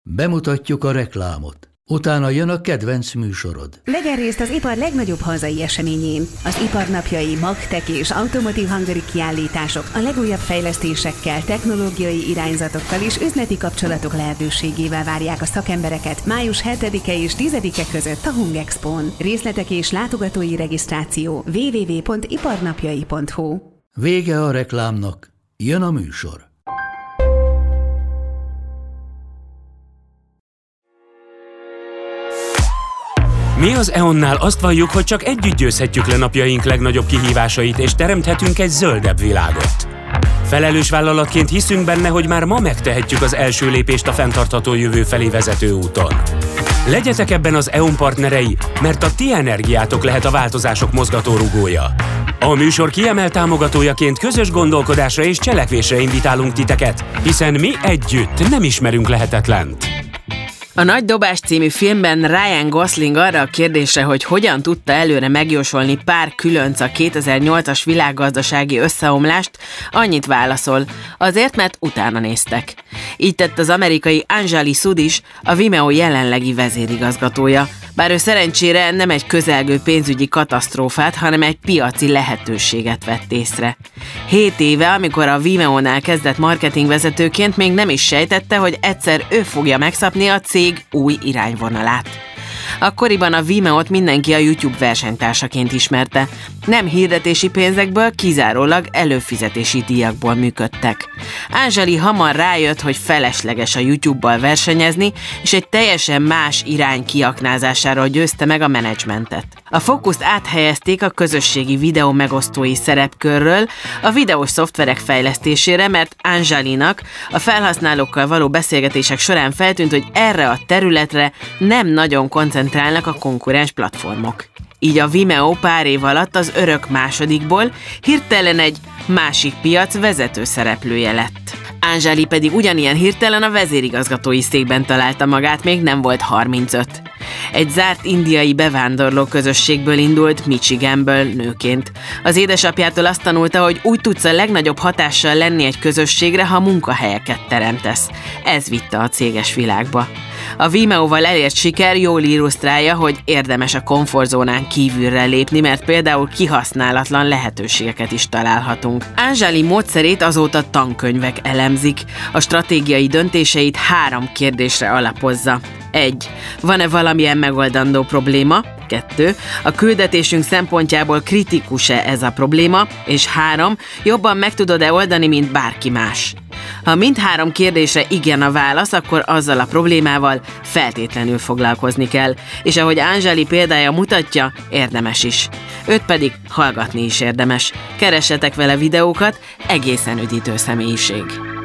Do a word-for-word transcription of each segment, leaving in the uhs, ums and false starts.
Bemutatjuk a reklámot. Utána jön a kedvenc műsorod. Vegyen részt az ipar legnagyobb hazai eseményén. Az iparnapjai, Magtech és Automotive Hungary kiállítások a legújabb fejlesztésekkel, technológiai irányzatokkal és üzleti kapcsolatok lehetőségével várják a szakembereket május hetedike és tizedike között a Hungexpón. Részletek és látogatói regisztráció double-u double-u double-u pont iparnapjai pont hu. Vége a reklámnak, jön a műsor. Mi az é o en-nál azt valljuk, hogy csak együtt győzhetjük le napjaink legnagyobb kihívásait, és teremthetünk egy zöldebb világot. Felelős vállalatként hiszünk benne, hogy már ma megtehetjük az első lépést a fenntartható jövő felé vezető úton. Legyetek ebben az é o en partnerei, mert a ti energiátok lehet a változások mozgatórugója. A műsor kiemelt támogatójaként közös gondolkodásra és cselekvésre invitálunk titeket, hiszen mi együtt nem ismerünk lehetetlent. A Nagy Dobás című filmben Ryan Gosling arra a kérdésre, hogy hogyan tudta előre megjósolni pár különc a kétezer-nyolcas világgazdasági összeomlást, annyit válaszol, azért, mert utána néztek. Így tett az amerikai Anjali Sud is, a Vimeo jelenlegi vezérigazgatója, bár ő szerencsére nem egy közelgő pénzügyi katasztrófát, hanem egy piaci lehetőséget vett észre. Hét éve, amikor a Vimeo-nál kezdett marketingvezetőként, még nem is sejtette, hogy egyszer ő fogja megszabni a cég új irányvonalát. Akkoriban a Vimeo-t mindenki a YouTube versenytársaként ismerte. Nem hirdetési pénzekből, kizárólag előfizetési díjakból működtek. Anjali hamar rájött, hogy felesleges a YouTube-bal versenyezni, és egy teljesen más irány kiaknázásáról győzte meg a menedzsmentet. A fókuszt áthelyezték a közösségi videó megosztói szerepkörről a videós szoftverek fejlesztésére, mert Anjalinak a felhasználókkal való beszélgetések során feltűnt, hogy erre a területre nem nagyon koncentrálnak a konkurens platformok. Így a Vimeo pár év alatt az örök másodikból hirtelen egy másik piac vezető szereplője lett. Anjali pedig ugyanilyen hirtelen a vezérigazgatói székben találta magát, még nem volt harmincöt. Egy zárt indiai bevándorló közösségből indult, Michiganből nőként. Az édesapjától azt tanulta, hogy úgy tudsz a legnagyobb hatással lenni egy közösségre, ha munkahelyeket teremtesz. Ez vitte a céges világba. A Vimeo-val elért siker jól illusztrálja, hogy érdemes a komfortzónán kívülre lépni, mert például kihasználatlan lehetőségeket is találhatunk. Anjali módszerét azóta tankönyvek elemzik. A stratégiai döntéseit három kérdésre alapozza. egy. Van-e valamilyen megoldandó probléma? kettő. A küldetésünk szempontjából kritikus-e ez a probléma? És három. Jobban meg tudod-e oldani, mint bárki más? Ha mindhárom kérdésre igen a válasz, akkor azzal a problémával feltétlenül foglalkozni kell, és ahogy Anjali példája mutatja, érdemes is. Őt pedig hallgatni is érdemes. Keressetek vele videókat, egészen üdítő személyiség.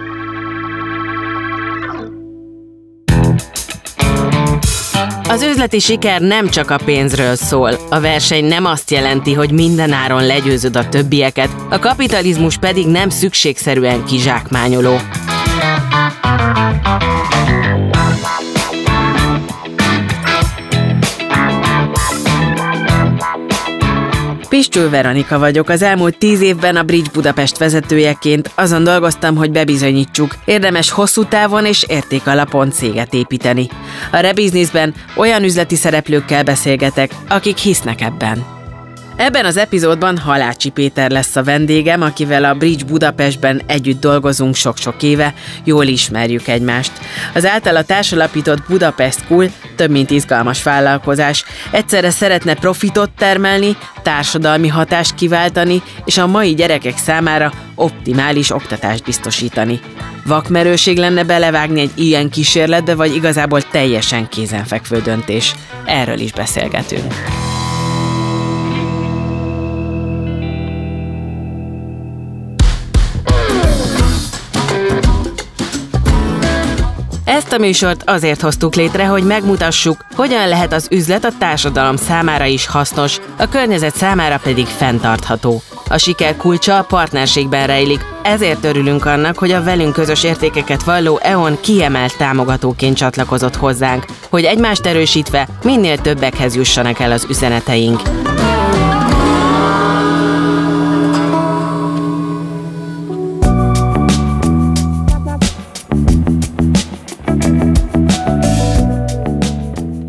Az üzleti siker nem csak a pénzről szól. A verseny nem azt jelenti, hogy mindenáron legyőzöd a többieket, a kapitalizmus pedig nem szükségszerűen kizsákmányoló. Piscső Veronika vagyok, az elmúlt tíz évben a Bridge Budapest vezetőjeként azon dolgoztam, hogy bebizonyítsuk, érdemes hosszú távon és értékalapon céget építeni. A Rebusinessben olyan üzleti szereplőkkel beszélgetek, akik hisznek ebben. Ebben az epizódban Halácsi Péter lesz a vendégem, akivel a Bridge Budapestben együtt dolgozunk sok-sok éve, jól ismerjük egymást. Az általa társalapított Budapest Cool több mint izgalmas vállalkozás. Egyszerre szeretne profitot termelni, társadalmi hatást kiváltani, és a mai gyerekek számára optimális oktatást biztosítani. Vakmerőség lenne belevágni egy ilyen kísérletbe, vagy igazából teljesen kézenfekvő döntés? Erről is beszélgetünk. Ezt a műsort azért hoztuk létre, hogy megmutassuk, hogyan lehet az üzlet a társadalom számára is hasznos, a környezet számára pedig fenntartható. A siker kulcsa a partnerségben rejlik, ezért örülünk annak, hogy a velünk közös értékeket valló é o en kiemelt támogatóként csatlakozott hozzánk, hogy egymást erősítve minél többekhez jussanak el az üzeneteink.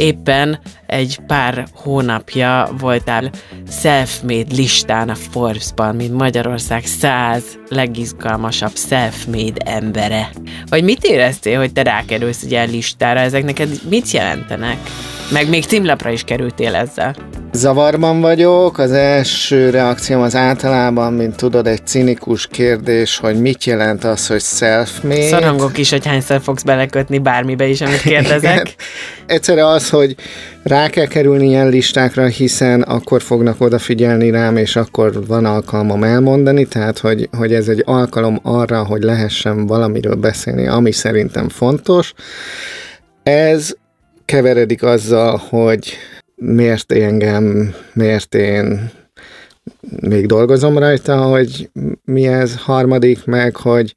éppen egy pár hónapja voltál self-made listán a Forbes-ban, mint Magyarország száz legizgalmasabb self-made embere. Vagy mit éreztél, hogy te rákerülsz ugye a listára? Ezek neked mit jelentenek? Meg még címlapra is kerültél ezzel. Zavarban vagyok. Az első reakcióm az általában, mint tudod, egy cinikus kérdés, hogy mit jelent az, hogy self-made. Szorongok is, hogy hányszor fogsz belekötni bármibe is, amit kérdezek. Egyszerre az, hogy rá kell kerülni ilyen listákra, hiszen akkor fognak odafigyelni rám, és akkor van alkalmam elmondani, tehát hogy, hogy ez egy alkalom arra, hogy lehessen valamiről beszélni, ami szerintem fontos. Ez keveredik azzal, hogy miért engem, miért én még dolgozom rajta, hogy mi ez, harmadik meg, hogy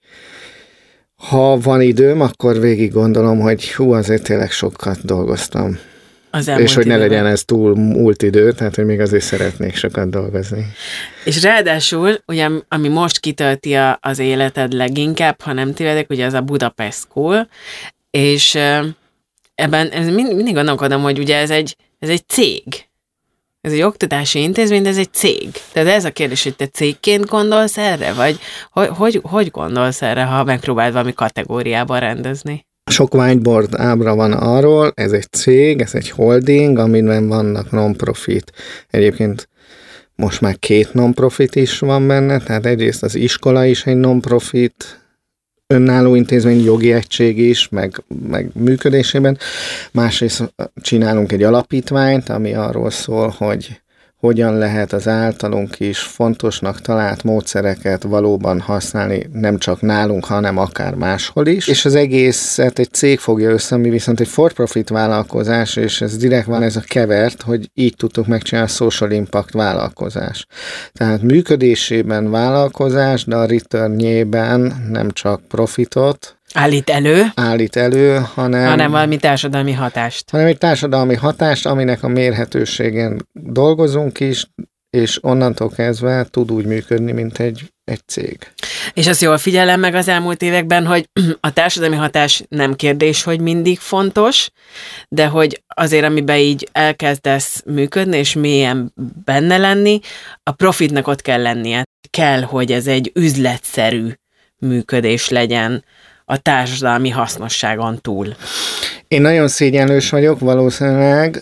ha van időm, akkor végig gondolom, hogy hú, azért tényleg sokat dolgoztam. És hogy ne időben. Legyen ez túl múlt idő, tehát hogy még azért szeretnék sokat dolgozni. És ráadásul, ugye, ami most kitölti a, az életed leginkább, ha nem tévedek, ugye az a Budapest School, és ebben ez mind, mindig gondolkodom, hogy ugye ez egy, ez egy cég. Ez egy oktatási intézmény, de ez egy cég. Tehát ez a kérdés, hogy te cégként gondolsz erre? Vagy hogy, hogy, hogy gondolsz erre, ha megpróbáld valami kategóriában rendezni? Sok whiteboard ábra van arról, ez egy cég, ez egy holding, amiben vannak non-profit. Egyébként most már két non-profit is van benne, tehát egyrészt az iskola is egy non-profit, önálló intézmény, jogi egység is, meg, meg működésében. Másrészt csinálunk egy alapítványt, ami arról szól, hogy hogyan lehet az általunk is fontosnak talált módszereket valóban használni, nem csak nálunk, hanem akár máshol is. És az egészet egy cég fogja össze, ami viszont egy for-profit vállalkozás, és ez direkt van ez a kevert, hogy így tudtuk megcsinálni a social impact vállalkozás. Tehát működésében vállalkozás, de a returnjében nem csak profitot, Állít elő. Állít elő, hanem... Hanem valami társadalmi hatást. Hanem egy társadalmi hatást, aminek a mérhetőségen dolgozunk is, és onnantól kezdve tud úgy működni, mint egy, egy cég. És azt jól figyelem meg az elmúlt években, hogy a társadalmi hatás nem kérdés, hogy mindig fontos, de hogy azért, amiben így elkezdesz működni, és mélyen benne lenni, a profitnak ott kell lennie. Kell, hogy ez egy üzletszerű működés legyen a társadalmi hasznosságon túl. Én nagyon szégyenlős vagyok valószínűleg,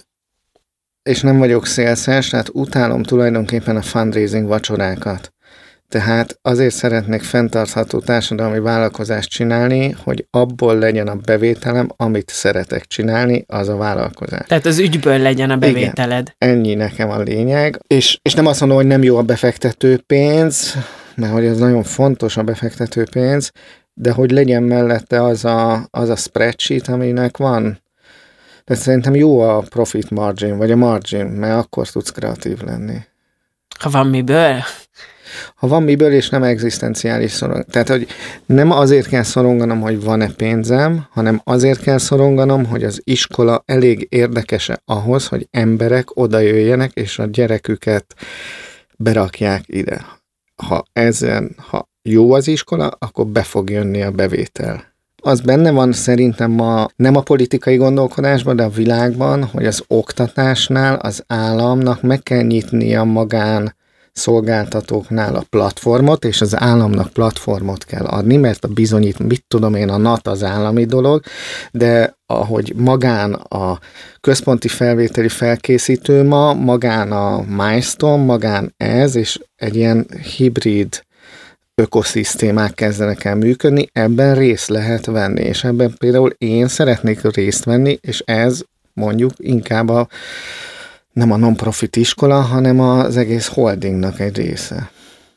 és nem vagyok szélszes, tehát utálom tulajdonképpen a fundraising vacsorákat. Tehát azért szeretnék fenntartható társadalmi vállalkozást csinálni, hogy abból legyen a bevételem, amit szeretek csinálni, az a vállalkozás. Tehát az ügyből legyen a bevételed. Igen, ennyi nekem a lényeg. És, és nem azt mondom, hogy nem jó a befektető pénz, mert hogy ez nagyon fontos a befektető pénz, de hogy legyen mellette az a, az a spreadsheet, aminek van. De szerintem jó a profit margin, vagy a margin, mert akkor tudsz kreatív lenni. Ha van miből? Ha van miből, és nem egzisztenciális szorong. Tehát, hogy nem azért kell szoronganom, hogy van-e pénzem, hanem azért kell szoronganom, hogy az iskola elég érdekes-e ahhoz, hogy emberek oda jöjjenek, és a gyereküket berakják ide. Ha ezen, ha jó az iskola, akkor be fog jönni a bevétel. Az benne van szerintem ma nem a politikai gondolkodásban, de a világban, hogy az oktatásnál az államnak meg kell nyitnia magán szolgáltatóknál a platformot, és az államnak platformot kell adni, mert a bizonyít, mit tudom én, a NAT az állami dolog, de ahogy magán a központi felvételi felkészítő ma, magán a Milestone, magán ez, és egy ilyen hibrid ökoszisztémák kezdenek el működni, ebben részt lehet venni, és ebben például én szeretnék részt venni, és ez mondjuk inkább a, nem a non-profit iskola, hanem az egész holdingnak egy része.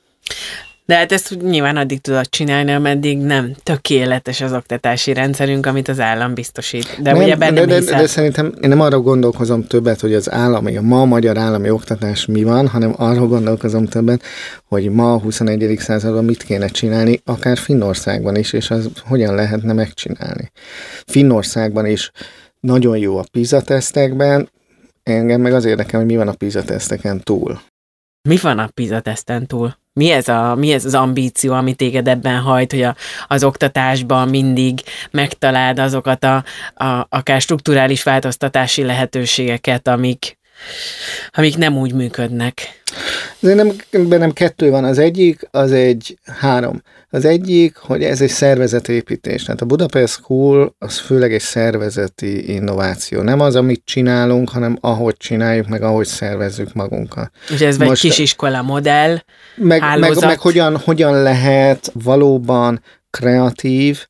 De hát ezt nyilván addig tudod csinálni, ameddig nem tökéletes az oktatási rendszerünk, amit az állam biztosít. De nem, ugye benne de, de, de szerintem én nem arra gondolkozom többet, hogy az állami, a ma magyar állami oktatás mi van, hanem arra gondolkozom többet, hogy ma a huszonegyedik században mit kéne csinálni, akár Finnországban is, és az hogyan lehetne megcsinálni. Finnországban is nagyon jó a PISA-tesztekben, engem meg az érdekel, hogy mi van a PISA-teszteken túl. Mi van a PISA-teszten túl? Mi ez, a, mi ez az ambíció, ami téged ebben hajt, hogy a, az oktatásban mindig megtaláld azokat a, a akár strukturális változtatási lehetőségeket, amik, amik nem úgy működnek? De nem, bennem kettő van. Az egyik, az egy három. Az egyik, hogy ez egy szervezetépítés. Tehát a Budapest School az főleg egy szervezeti innováció. Nem az, amit csinálunk, hanem ahogy csináljuk, meg ahogy szervezzük magunkat. És ez egy kisiskola modell, meg, hálózat. Meg, meg hogyan, hogyan lehet valóban kreatív,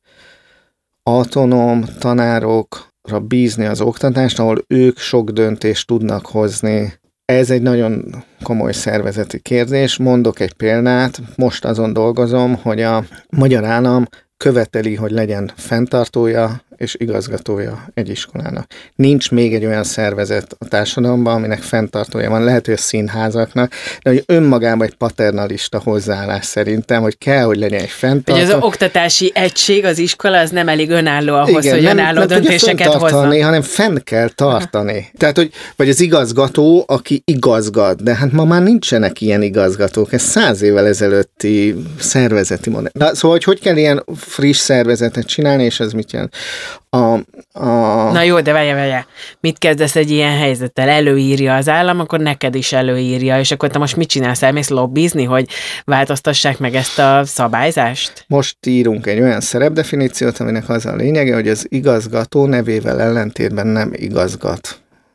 autonóm tanárokra bízni az oktatást, ahol ők sok döntést tudnak hozni. Ez egy nagyon komoly szervezeti kérdés. Mondok egy példát. Most azon dolgozom, hogy a magyar állam követeli, hogy legyen fenntartója és igazgatója egy iskolának. Nincs még egy olyan szervezet a társadalomban, aminek fenntartója van, lehet, hogy a színházaknak, de hogy önmagában egy paternalista hozzáállás szerintem, hogy kell, hogy legyen egy fenntartó. Hogy az oktatási egység, az iskola, az nem elég önálló ahhoz, igen, hogy nem, önálló nem döntéseket hozzon. Hanem fenn kell tartani. Aha. Tehát, hogy vagy az igazgató, aki igazgat, de hát ma már nincsenek ilyen igazgatók, ez száz évvel ezelőtti szervezeti modell. Na, szóval, hogy hogy kell ilyen friss szervezetet csinálni, és ez mit jelent? A, a... Na jó, de várja, várja. Mit kezdesz egy ilyen helyzettel? Előírja az állam, akkor neked is előírja, és akkor te most mit csinálsz? Elmész lobbizni, hogy változtassák meg ezt a szabályzást? Most írunk egy olyan szerepdefiníciót, aminek az a lényege, hogy az igazgató nevével ellentétben nem igazgat.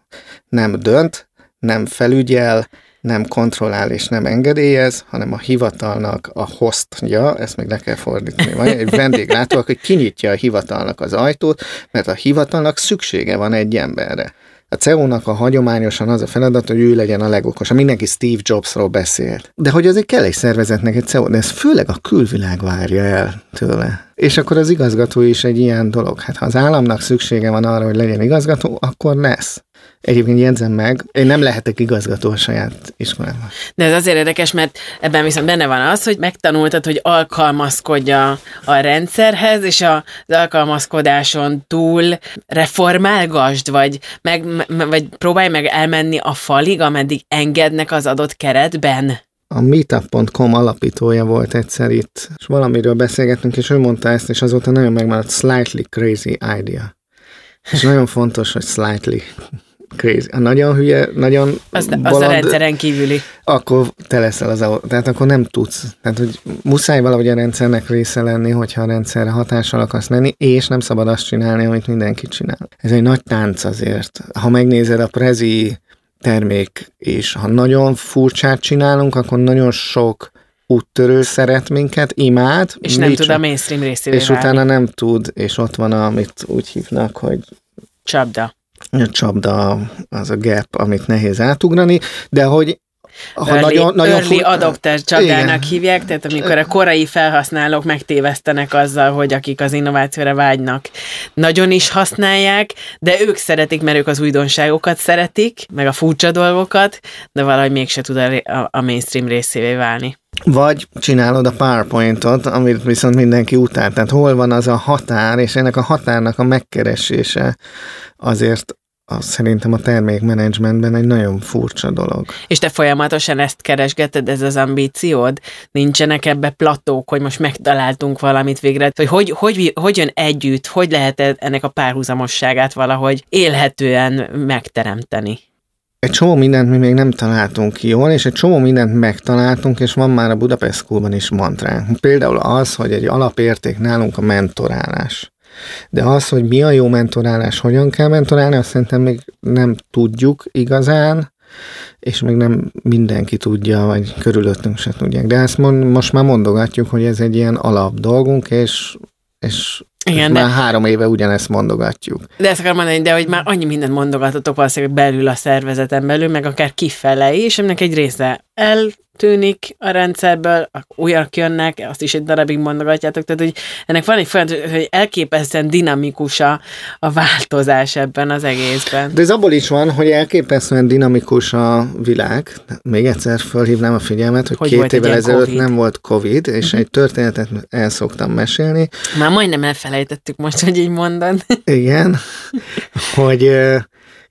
Nem dönt, nem felügyel, nem kontrollál és nem engedélyez, hanem a hivatalnak a hostja, ezt még le kell fordítani, vagy egy vendéglátó, aki kinyitja a hivatalnak az ajtót, mert a hivatalnak szüksége van egy emberre. A cé e o-nak a hagyományosan az a feladat, hogy ő legyen a legokosabb. Mindenki Steve Jobsról beszélt. De hogy azért kell egy szervezetnek egy cé e o, de ez főleg a külvilág várja el tőle. És akkor az igazgató is egy ilyen dolog. Hát ha az államnak szüksége van arra, hogy legyen igazgató, akkor lesz. Egyébként jegyzem meg, én nem lehetek igazgató a saját iskolában. De ez azért érdekes, mert ebben viszont benne van az, hogy megtanultad, hogy alkalmazkodj a, a rendszerhez, és az alkalmazkodáson túl reformálgasd, vagy, meg, vagy próbálj meg elmenni a falig, ameddig engednek az adott keretben. A meetup pont com alapítója volt egyszer itt, és valamiről beszélgettünk, és ő mondta ezt, és azóta nagyon megmaradt, slightly crazy idea. És nagyon fontos, hogy slightly crazy. A nagyon hülye, nagyon az, baland, az a rendszeren kívüli. Akkor te leszel az a... Tehát akkor nem tudsz. Tehát, hogy muszáj valahogy a rendszernek része lenni, hogyha a rendszerre hatással akarsz lenni, és nem szabad azt csinálni, amit mindenki csinál. Ez egy nagy tánc azért. Ha megnézed a Prezi termék, és ha nagyon furcsát csinálunk, akkor nagyon sok úttörő szeret minket, imád. És nem tud a mainstream részévé És válni. Utána nem tud, és ott van, amit úgy hívnak, hogy... Csapda. A csapda, az a gap, amit nehéz átugrani, de hogy ha early, nagyon, nagyon early fur... adopter csapdának hívják, tehát amikor a korai felhasználók megtévesztenek azzal, hogy akik az innovációra vágynak, nagyon is használják, de ők szeretik, mert ők az újdonságokat szeretik, meg a furcsa dolgokat, de valahogy mégse tud a, a mainstream részévé válni. Vagy csinálod a PowerPointot, amit viszont mindenki utál. Tehát hol van az a határ, és ennek a határnak a megkeresése azért az szerintem a termékmenedzsmentben egy nagyon furcsa dolog. És te folyamatosan ezt keresgeted, ez az ambíciód? Nincsenek ebbe platók, hogy most megtaláltunk valamit végre? Hogy hogy, hogy, hogy jön együtt, hogy lehet ennek a párhuzamosságát valahogy élhetően megteremteni? Egy csomó mindent mi még nem találtunk ki jól, és egy csomó mindent megtaláltunk, és van már a Budapest Schoolban is mantránk. Például az, hogy egy alapérték nálunk a mentorálás. De az, hogy mi a jó mentorálás, hogyan kell mentorálni, azt szerintem még nem tudjuk igazán, és még nem mindenki tudja, vagy körülöttünk se tudják. De ezt mond, most már mondogatjuk, hogy ez egy ilyen alap dolgunk, és, és igen, már de, három éve ugyanezt mondogatjuk. De ezt akarom mondani, de hogy már annyi mindent mondogatotok valószínűleg belül a szervezeten belül, meg akár kifele is, aminek egy része eltűnik a rendszerből, újak jönnek, azt is egy darabig mondogatjátok, tehát hogy ennek van egy folyamat, hogy elképesztően dinamikus a, a változás ebben az egészben. De ez abból is van, hogy elképesztően dinamikus a világ. Még egyszer fölhívnám a figyelmet, hogy, hogy két évvel ezelőtt COVID? Nem volt Covid, és uh-huh. egy történetet el szoktam mesélni. Már majdnem elfelejtettük most, hogy így mondod. Igen, hogy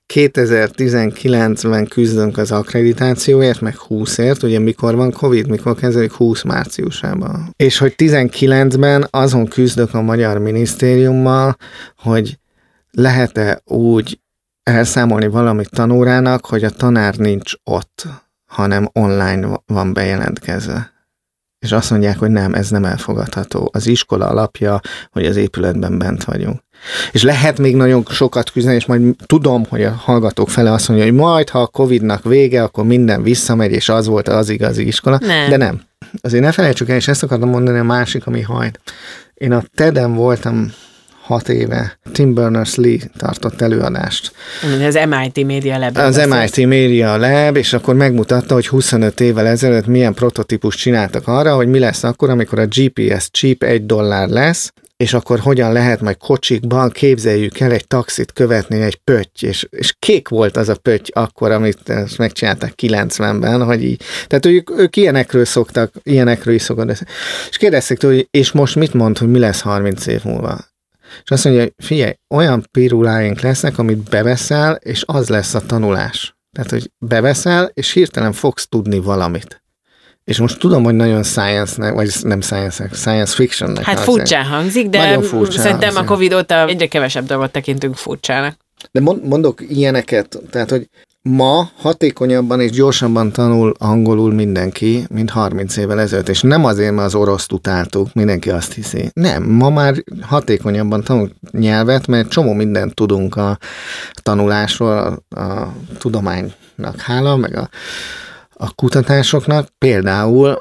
kétezer-tizenkilencben küzdünk az akkreditációért, meg húszért, ugye mikor van Covid, mikor kezdődik húsz márciusában. És hogy tizenkilencben azon küzdök a Magyar Minisztériummal, hogy lehet-e úgy elszámolni valamit tanórának, hogy a tanár nincs ott, hanem online van bejelentkezve. És azt mondják, hogy nem, ez nem elfogadható. Az iskola alapja, hogy az épületben bent vagyunk. És lehet még nagyon sokat küzdeni, és majd tudom, hogy a hallgatók fele azt mondja, hogy majd, ha a Covidnak vége, akkor minden visszamegy, és az volt az igazi iskola. Nem. De nem. Azért ne felejtsük el, és ezt akartam mondani a másik, ami hajt. Én a TED-en voltam hat éve. Tim Berners-Lee tartott előadást. Az em i té Media Lab. Az em i té Media Lab, és akkor megmutatta, hogy huszonöt évvel ezelőtt milyen prototípust csináltak arra, hogy mi lesz akkor, amikor a gé pé es chip egy dollár lesz, és akkor hogyan lehet majd kocsikban, képzeljük el, egy taxit követni egy pötty, és, és kék volt az a pötty akkor, amit megcsinálták kilencvenben, hogy így. Tehát ők, ők ilyenekről szoktak, ilyenekről is szoktak. És kérdezték tőle, hogy és most mit mond, hogy mi lesz harminc év múlva? És azt mondja, hogy figyelj, olyan piruláink lesznek, amit beveszel, és az lesz a tanulás. Tehát, hogy beveszel, és hirtelen fogsz tudni valamit. És most tudom, hogy nagyon science-nek, vagy nem science-nek, science fiction-nek. Hát furcsán hangzik, de furcsán szerintem hangzik. A Covid óta egyre kevesebb dolgot tekintünk furcsának. De mondok ilyeneket, tehát, hogy ma hatékonyabban és gyorsabban tanul angolul mindenki, mint harminc évvel ezelőtt, és nem azért, mert az oroszt utáltuk, mindenki azt hiszi. Nem, ma már hatékonyabban tanul nyelvet, mert csomó mindent tudunk a tanulásról, a, a tudománynak hála, meg a, a kutatásoknak. Például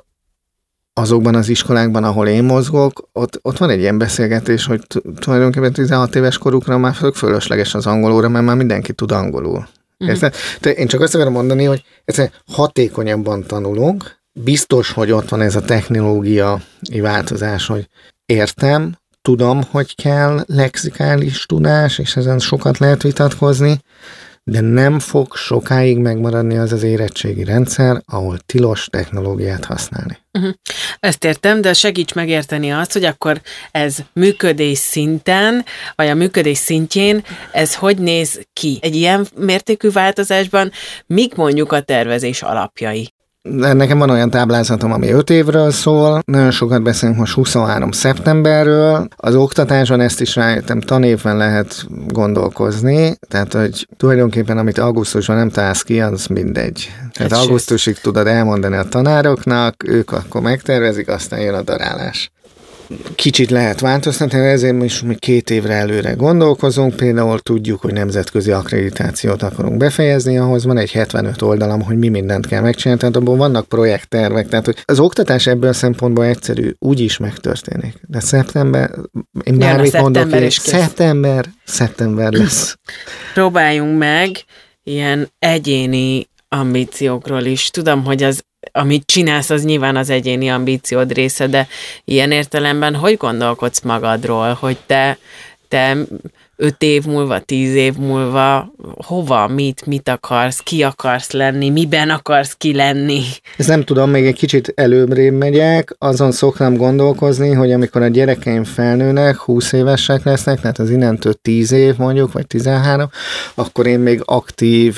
azokban az iskolákban, ahol én mozgok, ott, ott van egy ilyen beszélgetés, hogy tulajdonképpen tizenhat éves korukra már fölösleges az angolóra, mert már mindenki tud angolul. Uh-huh. De én csak azt akarom mondani, hogy hatékonyabban tanulunk, biztos, hogy ott van ez a technológiai változás, hogy értem, tudom, hogy kell lexikális tudás, és ezen sokat lehet vitatkozni, de nem fog sokáig megmaradni az az érettségi rendszer, ahol tilos technológiát használni. Uh-huh. Ezt értem, de segíts megérteni azt, hogy akkor ez működés szinten, vagy a működés szintjén, ez hogy néz ki? Egy ilyen mértékű változásban mik mondjuk a tervezés alapjai? Nekem van olyan táblázatom, ami öt évről szól, nagyon sokat beszélünk most huszonhárom szeptemberről, az oktatáson ezt is rájöttem, tanévben lehet gondolkozni, tehát hogy tulajdonképpen amit augusztusban nem találsz ki, az mindegy. Tehát hát augusztusig tudod elmondani a tanároknak, ők akkor megtervezik, aztán jön a darálás. Kicsit lehet változtatni, ezért is mi két évre előre gondolkozunk, például tudjuk, hogy nemzetközi akkreditációt akarunk befejezni, ahhoz van egy hetvenöt oldalam, hogy mi mindent kell megcsinálni, tehát abban vannak projekttervek, tehát hogy az oktatás ebből a szempontból egyszerű, úgy is megtörténik. De szeptember, én bármit mondok, hogy szeptember, szeptember lesz. Próbáljunk meg ilyen egyéni ambíciókról is. Tudom, hogy az amit csinálsz, az nyilván az egyéni ambíciód része, de ilyen értelemben hogy gondolkodsz magadról, hogy te, te öt év múlva, tíz év múlva hova, mit, mit akarsz, ki akarsz lenni, miben akarsz ki lenni? Ezt nem tudom, még egy kicsit előbbre megyek, azon szoktam gondolkozni, hogy amikor a gyerekeim felnőnek, húsz évesek lesznek, tehát az innentől tíz év mondjuk, vagy tizenhárom, akkor én még aktív,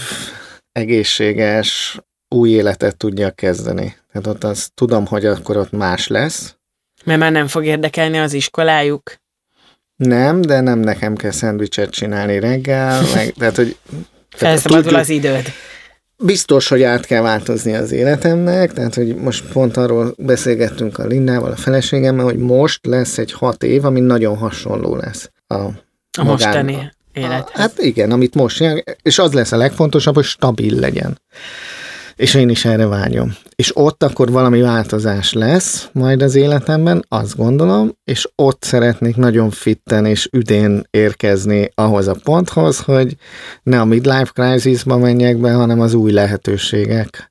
egészséges, új életet tudja kezdeni. Tehát ott azt tudom, hogy akkor ott más lesz. Mert már nem fog érdekelni az iskolájuk? Nem, de nem nekem kell szendvicset csinálni reggel, meg, tehát, hogy... Felszabadul az időd. Biztos, hogy át kell változni az életemnek, tehát, hogy most pont arról beszélgettünk a Lindával, a feleségemmel, hogy most lesz egy hat év, ami nagyon hasonló lesz. A, a mostani élet. Hát igen, amit most jön, és az lesz a legfontosabb, hogy stabil legyen. És én is erre vágyom. És ott akkor valami változás lesz majd az életemben, azt gondolom, és ott szeretnék nagyon fitten és üdén érkezni ahhoz a ponthoz, hogy ne a midlife crisisba menjek be, hanem az új lehetőségek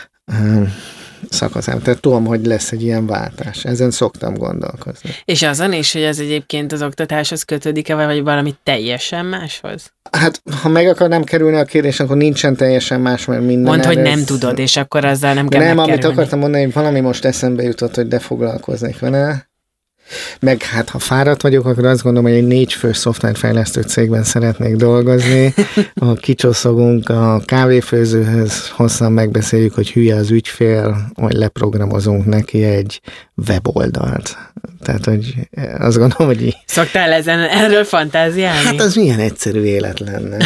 szakaszán. Tehát tudom, hogy lesz egy ilyen váltás. Ezen szoktam gondolkozni. És azon is, hogy ez egyébként az oktatáshoz kötődik-e, vagy valami teljesen máshoz? Hát, ha meg akarnám kerülni a kérdést, akkor nincsen teljesen más, mert minden... Mondd, hogy nem tudod, és akkor azzal nem kell Nem, megkerülni. amit akartam mondani, hogy valami most eszembe jutott, hogy de foglalkoznék vele. Meg hát, ha fáradt vagyok, akkor azt gondolom, hogy egy négy fős szoftverfejlesztő cégben szeretnék dolgozni. Ha kicsoszogunk a kávéfőzőhöz, hosszan megbeszéljük, hogy hülye az ügyfél, vagy leprogramozunk neki egy weboldalt. Tehát, hogy azt gondolom, hogy... Szoktál ezen, erről fantáziálni? Hát az milyen egyszerű élet lenne.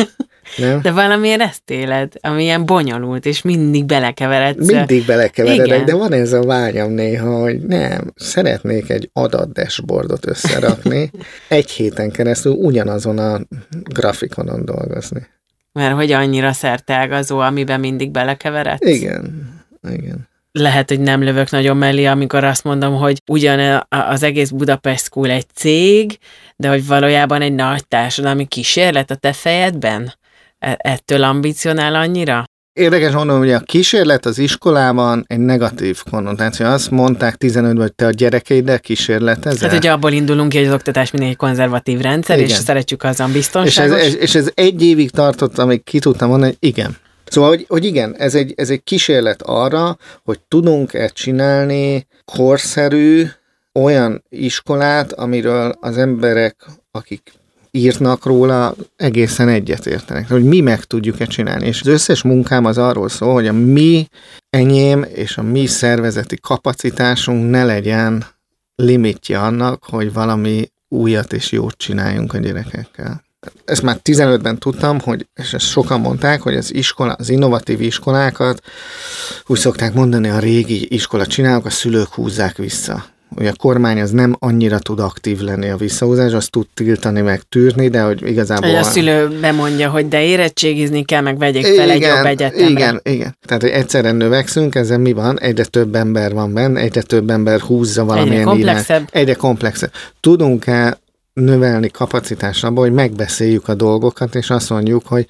Nem? De valamiért ezt éled, ami ilyen bonyolult, és mindig belekeveredsz. Mindig belekeveredek, Igen. de van ez a vágyam néha, hogy nem, szeretnék egy adat dashboardot összerakni, egy héten keresztül ugyanazon a grafikonon dolgozni. Mert hogy annyira szerteágazó, amiben mindig belekeveredsz? Igen, igen. Lehet, hogy nem lövök nagyon mellé, amikor azt mondom, hogy ugyan az egész Budapest School egy cég, de hogy valójában egy nagy társadalmi kísérlet a te fejedben? Ettől ambicionál annyira? Érdekes mondom, hogy a kísérlet az iskolában egy negatív konnotáció. Azt mondták tizenötben, hogy te a gyerekeiddel kísérletezel. Hát ugye abból indulunk ki, hogy az oktatás mindig egy konzervatív rendszer, igen. És szeretjük azon biztonságos. És ez, és ez egy évig tartott, amíg ki tudtam mondani, hogy igen. Szóval, hogy, hogy igen, ez egy, ez egy kísérlet arra, hogy tudunk-e csinálni korszerű olyan iskolát, amiről az emberek, akik írnak róla, egészen egyetértenek, hogy mi meg tudjuk-e csinálni. És az összes munkám az arról szól, hogy a mi enyém és a mi szervezeti kapacitásunk ne legyen limitje annak, hogy valami újat és jót csináljunk a gyerekekkel. Ezt már tizenötben tudtam, hogy, és ezt sokan mondták, hogy az iskola, az innovatív iskolákat, úgy szokták mondani, a régi iskola csinálók, a szülők húzzák vissza. Hogy a kormány az nem annyira tud aktív lenni a visszahúzás, azt tud tiltani, meg tűrni, de hogy igazából... Hogy a szülő bemondja, hogy de érettségizni kell, meg vegyék fel egy jobb egyetemre. Igen, igen. Tehát, hogy egyszerűen növekszünk, ezzel mi van? Egyre több ember van benne, egyre több ember húzza valamilyen egyre komplexebb. Irány. Egyre komplexebb. Tudunk-e növelni kapacitásra abban, hogy megbeszéljük a dolgokat, és azt mondjuk, hogy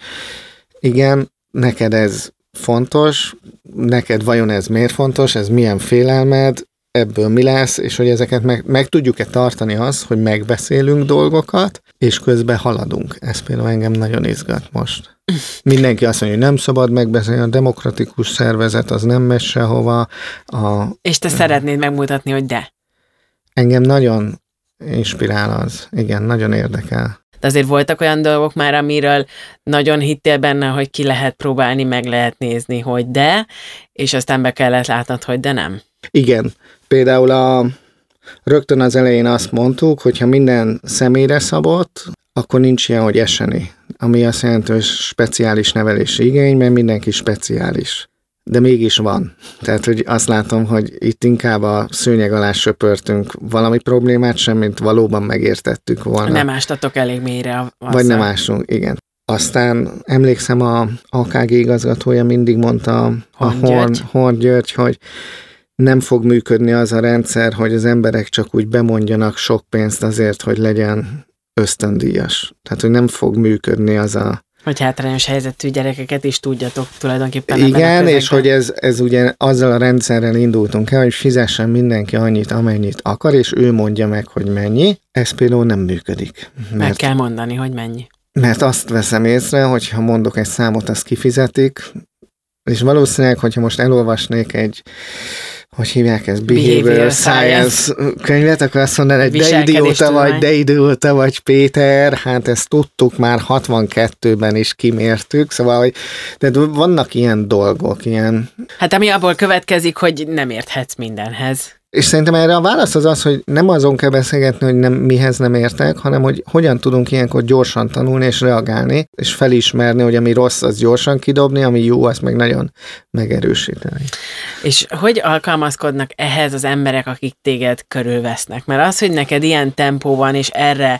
igen, neked ez fontos, neked vajon ez miért fontos, ez milyen félelmed, ebből mi lesz, és hogy ezeket meg, meg tudjuk-e tartani az, hogy megbeszélünk dolgokat, és közben haladunk. Ez például engem nagyon izgat most. Mindenki azt mondja, hogy nem szabad megbeszélni, a demokratikus szervezet az nem megy sehova. A, és te a, szeretnéd megmutatni, hogy de. Engem nagyon inspirál az. Igen, nagyon érdekel. De azért voltak olyan dolgok már, amiről nagyon hittél benne, hogy ki lehet próbálni, meg lehet nézni, hogy de, és aztán be kellett látnod, hogy de nem. Igen. Például a, rögtön az elején azt mondtuk, hogy ha minden személyre szabott, akkor nincs ilyen, hogy eseni. Ami azt jelenti, hogy speciális nevelési igény, mert mindenki speciális. De mégis van. Tehát, hogy azt látom, hogy itt inkább a szőnyeg alá söpörtünk valami problémát sem, mint valóban megértettük volna. Nem ástatok elég mélyre. Azzal. Vagy nem ástunk, igen. Aztán emlékszem, a á ká gé igazgatója mindig mondta, a Horn, Horn György, hogy nem fog működni az a rendszer, hogy az emberek csak úgy bemondjanak sok pénzt azért, hogy legyen ösztöndíjas. Tehát, hogy nem fog működni az a... Hogy hátrányos helyzetű gyerekeket is tudjatok tulajdonképpen. Igen, és hogy ez, ez ugye azzal a rendszerrel indultunk el, hogy fizessen mindenki annyit, amennyit akar, és ő mondja meg, hogy mennyi. Ez például nem működik. Mert, meg kell mondani, hogy mennyi. Mert azt veszem észre, hogy ha mondok egy számot, azt kifizetik, és valószínűleg, hogyha most elolvasnék egy, hogy hívják ezt, Behavioral, Behavioral Science, Science könyvet, akkor azt mondaná, hogy de idióta vagy, de idióta vagy, Péter, hát ezt tudtuk, már hatvankettőben is kimértük, szóval, hogy de vannak ilyen dolgok, ilyen... Hát ami abból következik, hogy nem érthetsz mindenhez. És szerintem erre a válasz az az, hogy nem azon kell beszélgetni, hogy nem, mihez nem értek, hanem hogy hogyan tudunk ilyenkor gyorsan tanulni és reagálni, és felismerni, hogy ami rossz, az gyorsan kidobni, ami jó, azt meg nagyon megerősíteni. És hogy alkalmazkodnak ehhez az emberek, akik téged körülvesznek? Mert az, hogy neked ilyen tempó van, és erre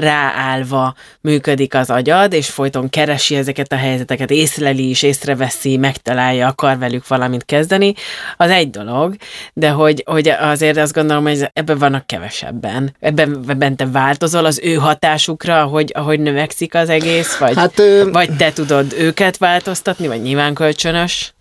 ráállva működik az agyad, és folyton keresi ezeket a helyzeteket, észleli is, észreveszi, megtalálja, akar velük valamit kezdeni, az egy dolog, de hogy, hogy azért azt gondolom, hogy ebben vannak kevesebben. Ebben, ebben te változol az ő hatásukra, ahogy, ahogy növekszik az egész, vagy, hát, ö... vagy te tudod őket változtatni, vagy nyilván kölcsönös?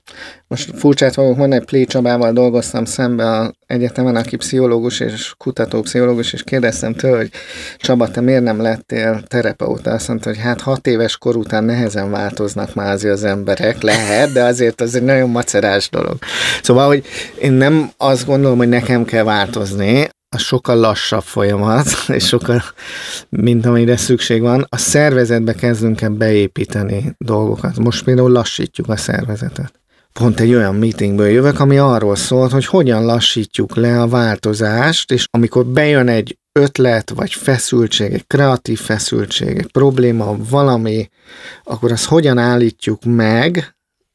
Most furcsát fogok mondani, Plé Csabával dolgoztam szembe az egyetemen, aki pszichológus és kutatópszichológus, és kérdeztem tőle, hogy Csaba, te miért nem lettél terapeuta? Azt mondta, hogy hát hat éves kor után nehezen változnak már azért az emberek, lehet, de azért az egy nagyon macerás dolog. Szóval, hogy én nem azt gondolom, hogy nekem kell változni, az sokkal lassabb folyamat, és sokkal, mint amire szükség van. A szervezetbe kezdünk el beépíteni dolgokat. Most például lassítjuk a szervezetet. Pont egy olyan meetingből jövök, ami arról szólt, hogy hogyan lassítjuk le a változást, és amikor bejön egy ötlet, vagy feszültség, egy kreatív feszültség, egy probléma, valami, akkor azt hogyan állítjuk meg,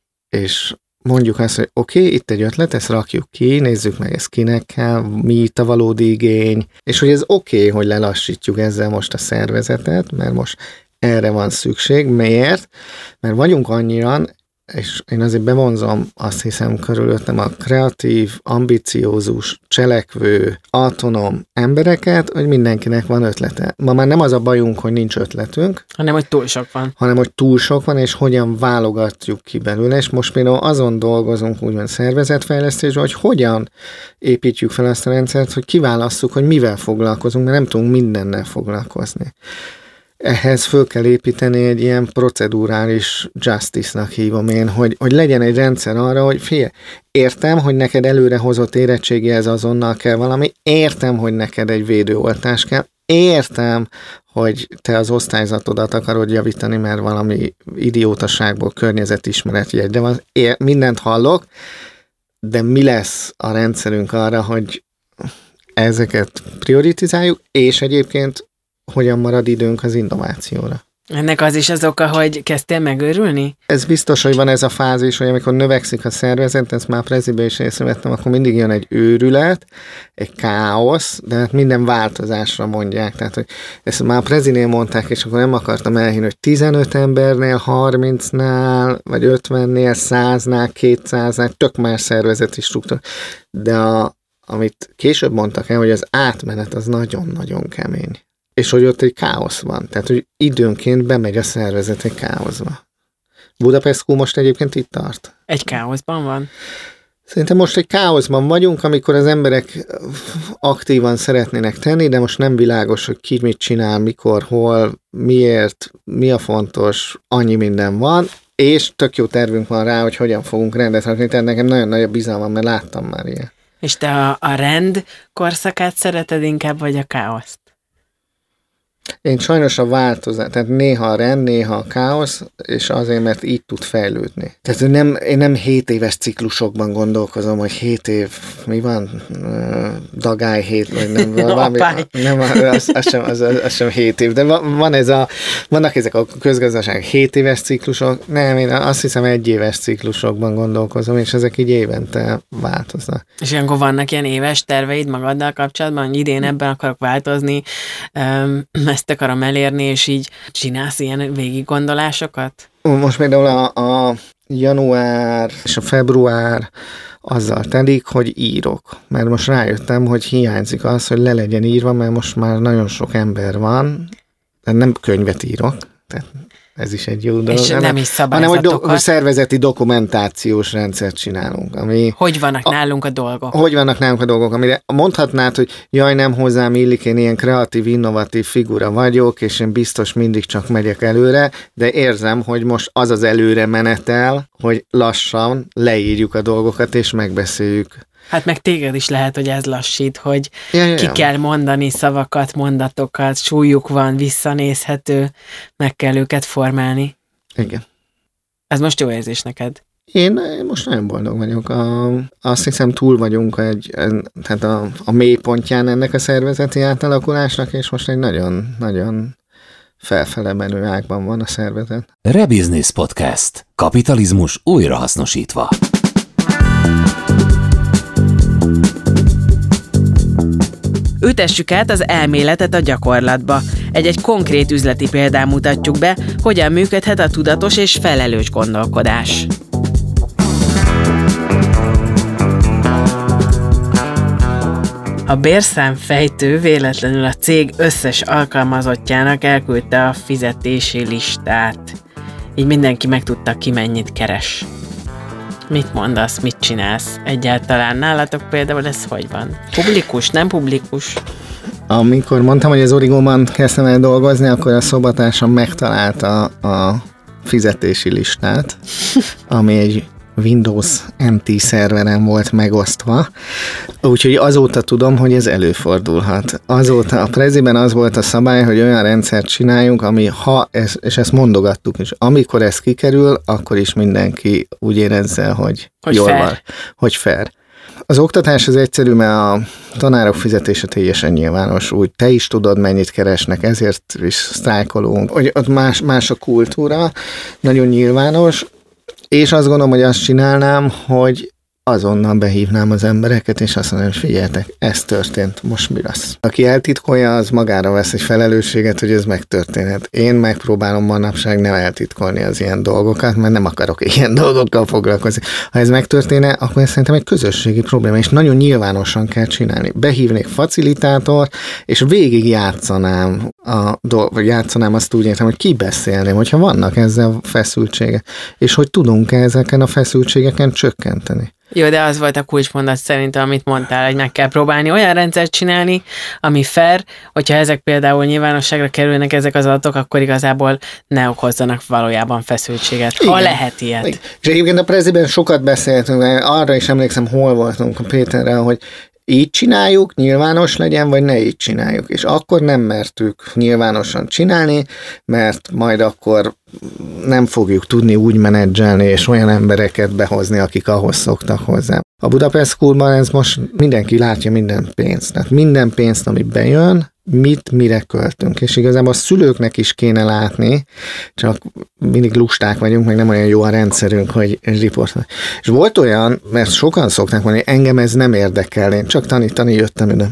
és mondjuk azt, hogy oké, okay, itt egy ötlet, ezt rakjuk ki, nézzük meg, ez kinek kell, mi itt a valódi igény, és hogy ez oké, okay, hogy lelassítjuk ezzel most a szervezetet, mert most erre van szükség. Miért? Mert vagyunk annyian, és én azért bevonzom, azt hiszem körülöttem a kreatív, ambiciózus, cselekvő, autonóm embereket, hogy mindenkinek van ötlete. Ma már nem az a bajunk, hogy nincs ötletünk, hanem hogy túl sok van. Hanem hogy túl sok van, és hogyan válogatjuk ki belőle, és most például azon dolgozunk úgymond szervezetfejlesztésben, hogy hogyan építjük fel azt a rendszert, hogy kiválasszuk, hogy mivel foglalkozunk, mert nem tudunk mindennel foglalkozni. Ehhez föl kell építeni egy ilyen procedurális justice-nak hívom én, hogy, hogy legyen egy rendszer arra, hogy figyelj, értem, hogy neked előre hozott érettségihez azonnal kell valami, értem, hogy neked egy védőoltás kell, értem, hogy te az osztályzatodat akarod javítani, mert valami idiótaságból környezetismeretjegy, de van, ér, mindent hallok, de mi lesz a rendszerünk arra, hogy ezeket prioritizáljuk, és egyébként hogyan marad időnk az innovációra. Ennek az is az oka, hogy kezdtél megőrülni? Ez biztos, hogy van ez a fázis, hogy amikor növekszik a szervezet, ezt már prezibe is észrevettem, akkor mindig jön egy őrület, egy káosz, de hát minden változásra mondják. Tehát, hogy ezt már a prezinél mondták, és akkor nem akartam elhinni, hogy tizenöt embernél, harmincnál, vagy ötvennél, száznál, kétszáznál, tök más szervezeti struktúra. De a, amit később mondtak el, hogy az átmenet az nagyon-nagyon kemény. És hogy ott egy káosz van. Tehát, hogy időnként bemegy a szervezet egy káoszba. Budapest School most egyébként itt tart. Egy káoszban van? Szerintem most egy káoszban vagyunk, amikor az emberek aktívan szeretnének tenni, de most nem világos, hogy ki mit csinál, mikor, hol, miért, mi a fontos, annyi minden van, és tök jó tervünk van rá, hogy hogyan fogunk rendet rakni, tehát nekem nagyon nagy a bizalmam, mert láttam már ilyen. És te a, a rend korszakát szereted inkább, vagy a káoszt? Én sajnos a változás, tehát néha a rend, néha a káosz, és azért, mert így tud fejlődni. Tehát nem, én nem hét éves ciklusokban gondolkozom, hogy hét év, mi van? Dagály hét, vagy nem valami. Nem, az, az, sem, az, az sem hét év, de van ez a, vannak ezek a közgazdaság hét éves ciklusok, nem, én azt hiszem egy éves ciklusokban gondolkozom, és ezek így évente változnak. És ilyenkor vannak ilyen éves terveid magaddal kapcsolatban, hogy idén ebben akarok változni, ezt akarom elérni, és így csinálsz ilyen végiggondolásokat? Most például a, a január és a február azzal telik, hogy írok. Mert most rájöttem, hogy hiányzik az, hogy le legyen írva, mert most már nagyon sok ember van, de nem könyvet írok, tehát ez is egy jó dolog. És nem, nem is szabályzatokat. Hanem, hogy, do- hogy szervezeti dokumentációs rendszert csinálunk. Ami hogy vannak a, nálunk a dolgok? Hogy vannak nálunk a dolgok, amire mondhatnád, hogy jaj, nem hozzám illik, én ilyen kreatív, innovatív figura vagyok, és én biztos mindig csak megyek előre, de érzem, hogy most az az előre menetel, hogy lassan leírjuk a dolgokat, és megbeszéljük. Hát meg téged is lehet, hogy ez lassít, hogy ja, ja, ki ja. kell mondani szavakat, mondatokat, súlyuk van, visszanézhető, meg kell őket formálni. Igen. Ez most jó érzés neked? Én most nagyon boldog vagyok. A, azt hiszem túl vagyunk egy, tehát a, a mélypontján ennek a szervezeti átalakulásnak, és most egy nagyon-nagyon felfele menő ágban van a szervezet. Rebusiness Podcast. Kapitalizmus újrahasznosítva. Ütessük át az elméletet a gyakorlatba. Egy-egy konkrét üzleti példán mutatjuk be, hogyan működhet a tudatos és felelős gondolkodás. A bérszámfejtő véletlenül a cég összes alkalmazottjának elküldte a fizetési listát. Így mindenki megtudta, ki mennyit keres. Mit mondasz, mit csinálsz? Egyáltalán nálatok például ez hogy van? Publikus, nem publikus? Amikor mondtam, hogy az Origóban kezdtem el dolgozni, akkor a szobatársam megtalálta a fizetési listát, ami egy Windows em té szerveren volt megosztva, úgyhogy azóta tudom, hogy ez előfordulhat. Azóta a Preziben az volt a szabály, hogy olyan rendszert csináljunk, ami ha, ez, és ezt mondogattuk is, amikor ez kikerül, akkor is mindenki úgy érezze, hogy, hogy jól fair. van, hogy fair. Az oktatás az egyszerű, mert a tanárok fizetése teljesen nyilvános, úgy te is tudod, mennyit keresnek, ezért is sztrájkolunk, hogy ott más, más a kultúra, nagyon nyilvános, és azt gondolom, hogy azt csinálnám, hogy azonnal behívnám az embereket, és azt mondom, hogy figyeljetek, ez történt, most mi lesz? Aki eltitkolja, az magára vesz egy felelősséget, hogy ez megtörténhet. Én megpróbálom manapság nem eltitkolni az ilyen dolgokat, mert nem akarok ilyen dolgokkal foglalkozni. Ha ez megtörténne, akkor ez szerintem egy közösségi probléma, és nagyon nyilvánosan kell csinálni. Behívnék facilitátort, és végig játszanám, a dolg, vagy játszanám azt úgy értem, hogy kibeszélném, hogyha vannak ezzel feszültségek, és hogy tudunk-e ezeken a feszültségeken csökkenteni. Jó, de az volt a kulcsmondat szerintem, amit mondtál, hogy meg kell próbálni olyan rendszert csinálni, ami fair, hogyha ezek például nyilvánosságra kerülnek ezek az adatok, akkor igazából ne okozzanak valójában feszültséget. Igen. Ha lehet ilyet. Igen. És egyébként a Preziben sokat beszéltünk, arra is emlékszem, hol voltunk a Péterrel, hogy így csináljuk, nyilvános legyen, vagy ne így csináljuk. És akkor nem mertük nyilvánosan csinálni, mert majd akkor nem fogjuk tudni úgy menedzselni, és olyan embereket behozni, akik ahhoz szoktak hozzá. A Budapest Schoolban ez most mindenki látja minden pénzt. Tehát minden pénzt, ami bejön, mit, mire költünk. És igazából a szülőknek is kéne látni, csak mindig lusták vagyunk, meg nem olyan jó a rendszerünk, hogy riportolni. És volt olyan, mert sokan szokták mondani, engem ez nem érdekel, én csak tanítani jöttem ide.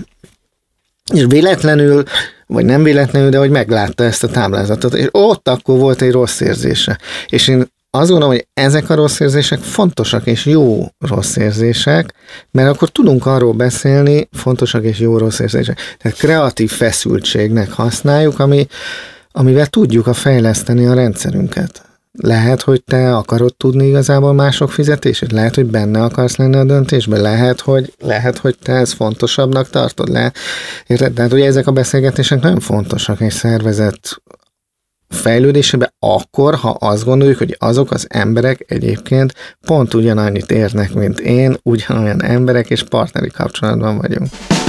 És véletlenül, vagy nem véletlenül, de hogy meglátta ezt a táblázatot, és ott akkor volt egy rossz érzése. És én azt gondolom, hogy ezek a rossz érzések fontosak és jó rossz érzések, mert akkor tudunk arról beszélni, fontosak és jó rossz érzések. Tehát kreatív feszültségnek használjuk, ami, amivel tudjuk a fejleszteni a rendszerünket. Lehet, hogy te akarod tudni igazából mások fizetését, lehet, hogy benne akarsz lenni a döntésben, lehet, hogy, lehet, hogy te ezt fontosabbnak tartod. Lehet. Érted? Tehát ugye ezek a beszélgetések nagyon fontosak egy szervezet fejlődésében akkor, ha azt gondoljuk, hogy azok az emberek egyébként pont ugyanannyit érnek, mint én, ugyanolyan emberek, és partneri kapcsolatban vagyunk.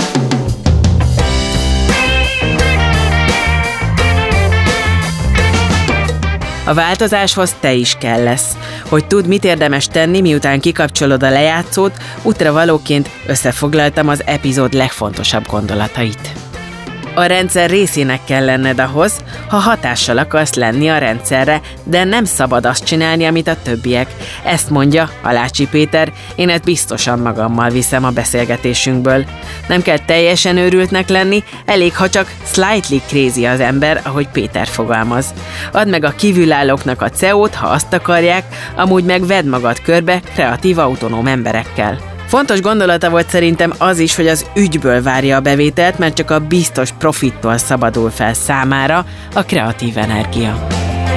A változáshoz te is kell lesz. Hogy tudd, mit érdemes tenni, miután kikapcsolod a lejátszót, útra valóként összefoglaltam az epizód legfontosabb gondolatait. A rendszer részének kell lenned ahhoz, ha hatással akarsz lenni a rendszerre, de nem szabad azt csinálni, amit a többiek. Ezt mondja Alácsi Péter, én ezt biztosan magammal viszem a beszélgetésünkből. Nem kell teljesen őrültnek lenni, elég, ha csak slightly crazy az ember, ahogy Péter fogalmaz. Add meg a kívülállóknak a cé e o-t, ha azt akarják, amúgy meg vedd magad körbe kreatív, autonóm emberekkel. Fontos gondolata volt szerintem az is, hogy az ügyből várja a bevételt, mert csak a biztos profittól szabadul fel számára a kreatív energia.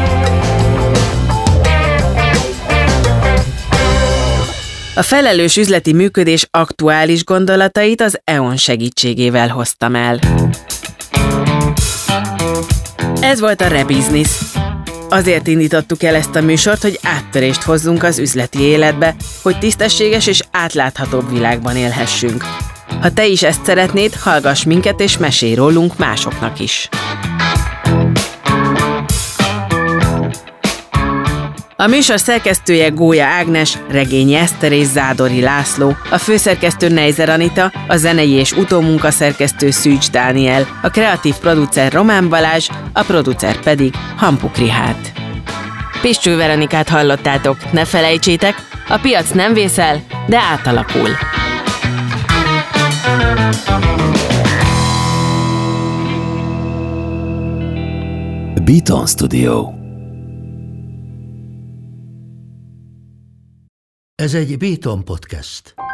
A felelős üzleti működés aktuális gondolatait az é o en segítségével hoztam el. Ez volt a Rebusiness. Azért indítottuk el ezt a műsort, hogy áttörést hozzunk az üzleti életbe, hogy tisztességes és átláthatóbb világban élhessünk. Ha te is ezt szeretnéd, hallgass minket és mesélj rólunk másoknak is. A műsor szerkesztője Gólya Ágnes, Regényi Eszter és Zádori László, a főszerkesztő Neizer Anita, a zenei és utómunkaszerkesztő Szűcs Dániel, a kreatív producer Román Balázs, a producer pedig Hampuk Rihárd. Piscső Veronikát hallottátok, ne felejtsétek, a piac nem vészel, de átalakul. Beaton Studio. Ez egy Beaton Podcast.